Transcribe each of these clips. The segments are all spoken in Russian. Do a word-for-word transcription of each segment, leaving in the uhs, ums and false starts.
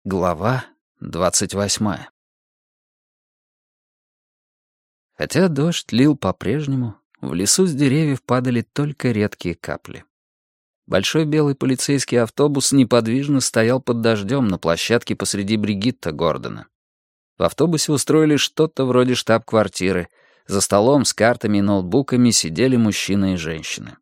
Глава двадцать восьмая. Хотя дождь лил по-прежнему, в лесу с деревьев падали только редкие капли. Большой белый полицейский автобус неподвижно стоял под дождем на площадке посреди Бригитта Гордона. В автобусе устроили что-то вроде штаб-квартиры. За столом с картами и ноутбуками сидели мужчина и женщины.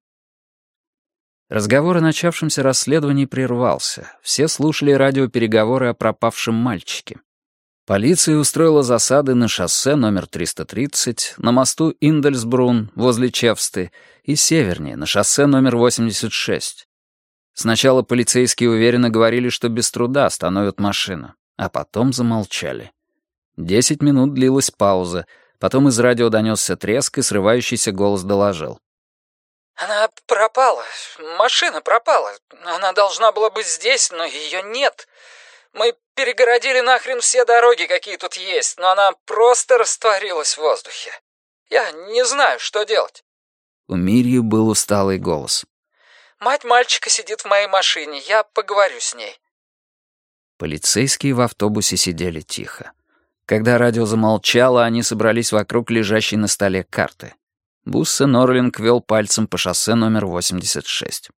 Разговор о начавшемся расследовании прервался. Все слушали радиопереговоры о пропавшем мальчике. Полиция устроила засады на шоссе номер триста тридцать, на мосту Индельсбрун возле Чевсты и севернее, на шоссе номер восемьдесят шесть. Сначала полицейские уверенно говорили, что без труда остановят машину, а потом замолчали. Десять минут длилась пауза, потом из радио донесся треск, и срывающийся голос доложил. «Она пропала. Машина пропала. Она должна была быть здесь, но ее нет. Мы перегородили нахрен все дороги, какие тут есть, но она просто растворилась в воздухе. Я не знаю, что делать». У Мирьи был усталый голос. «Мать мальчика сидит в моей машине. Я поговорю с ней». Полицейские в автобусе сидели тихо. Когда радио замолчало, они собрались вокруг лежащей на столе карты. Буссе Норлинг вел пальцем по шоссе номер восемьдесят шесть.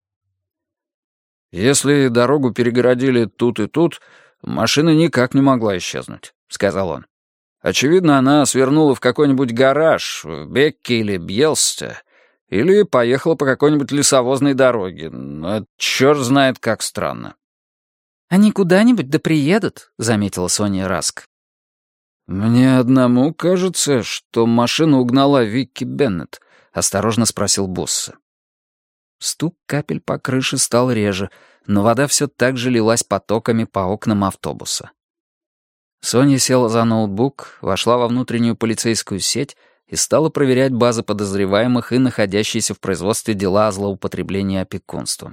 «Если дорогу перегородили тут и тут, машина никак не могла исчезнуть», — сказал он. «Очевидно, она свернула в какой-нибудь гараж, в Бекке или Бьелсте, или поехала по какой-нибудь лесовозной дороге. Но это черт знает как странно». «Они куда-нибудь да приедут», — заметила Соня Раск. «Мне одному кажется, что машину угнала Викки Беннет», — осторожно спросил Буссе. Стук капель по крыше стал реже, но вода все так же лилась потоками по окнам автобуса. Соня села за ноутбук, вошла во внутреннюю полицейскую сеть и стала проверять базы подозреваемых и находящиеся в производстве дела о злоупотреблении опекунством.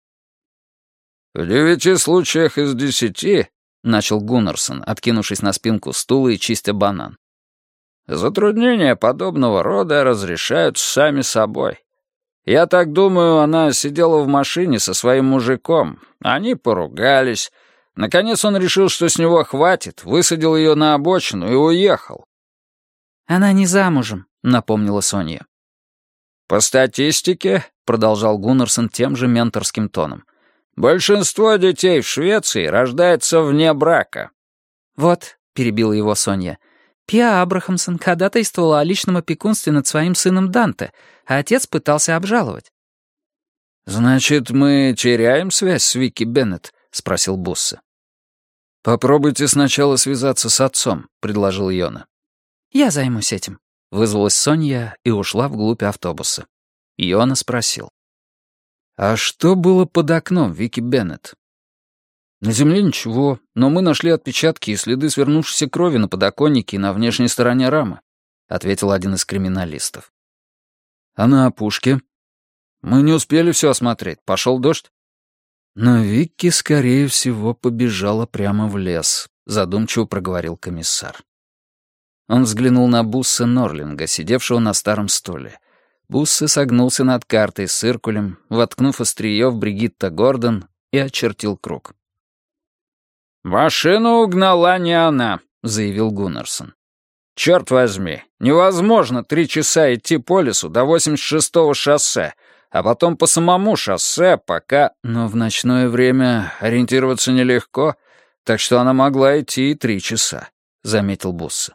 «В девяти случаях из десяти», — начал Гуннарсон, откинувшись на спинку стула и чистя банан, «затруднения подобного рода разрешаются сами собой. Я так думаю, она сидела в машине со своим мужиком. Они поругались. Наконец он решил, что с него хватит, высадил ее на обочину и уехал». «Она не замужем», — напомнила Соня. «По статистике», — продолжал Гуннарсон тем же менторским тоном, «большинство детей в Швеции рождается вне брака». «Вот», — перебила его Соня, — «Пиа Абрахамсон ходатайствовала о личном опекунстве над своим сыном Данте, а отец пытался обжаловать». «Значит, мы теряем связь с Викки Беннет?» — спросил Буссе. «Попробуйте сначала связаться с отцом», — предложил Йона. «Я займусь этим», — вызвалась Соня и ушла вглубь автобуса. Йона спросил. «А что было под окном Викки Беннет?» «На земле ничего, но мы нашли отпечатки и следы свернувшейся крови на подоконнике и на внешней стороне рамы», — ответил один из криминалистов. «А на опушке?» «Мы не успели все осмотреть, пошел дождь». «Но Викки, скорее всего, побежала прямо в лес», — задумчиво проговорил комиссар. Он взглянул на Буссе Норлинга, сидевшего на старом стуле. Буссе согнулся над картой с циркулем, воткнув острие в Бригитта Гордон, и очертил круг. «Машину угнала не она», — заявил Гуннарсон. «Черт возьми, невозможно три часа идти по лесу до восемьдесят шестого шоссе, а потом по самому шоссе, пока...» «Но в ночное время ориентироваться нелегко, так что она могла идти и три часа», — заметил Буссе.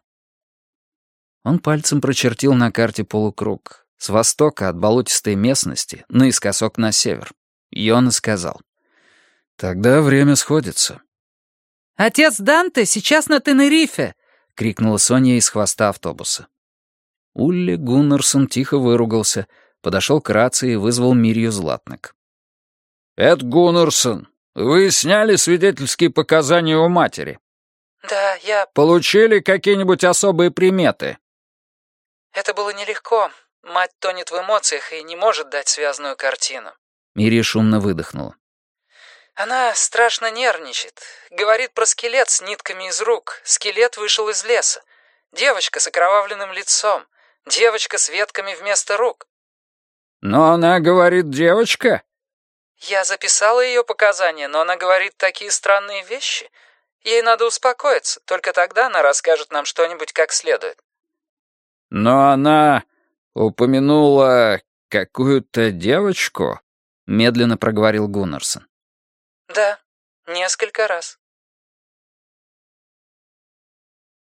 Он пальцем прочертил на карте полукруг. С востока от болотистой местности, наискосок на север. Йона сказал. «Тогда время сходится». «Отец Данте сейчас на Тенерифе!» — крикнула Соня из хвоста автобуса. Улли Гуннарсон тихо выругался, подошел к рации и вызвал Мирью Златник. «Это Гуннарсон. Вы сняли свидетельские показания у матери?» «Да, я...» «Получили какие-нибудь особые приметы?» «Это было нелегко. Мать тонет в эмоциях и не может дать связанную картину». Мирья шумно выдохнула. «Она страшно нервничает. Говорит про скелет с нитками из рук. Скелет вышел из леса. Девочка с окровавленным лицом. Девочка с ветками вместо рук». «Но она говорит девочка?» «Я записала ее показания, но она говорит такие странные вещи. Ей надо успокоиться, только тогда она расскажет нам что-нибудь как следует». «Но она упомянула какую-то девочку?» — медленно проговорил Гуннарсон. «Да, несколько раз».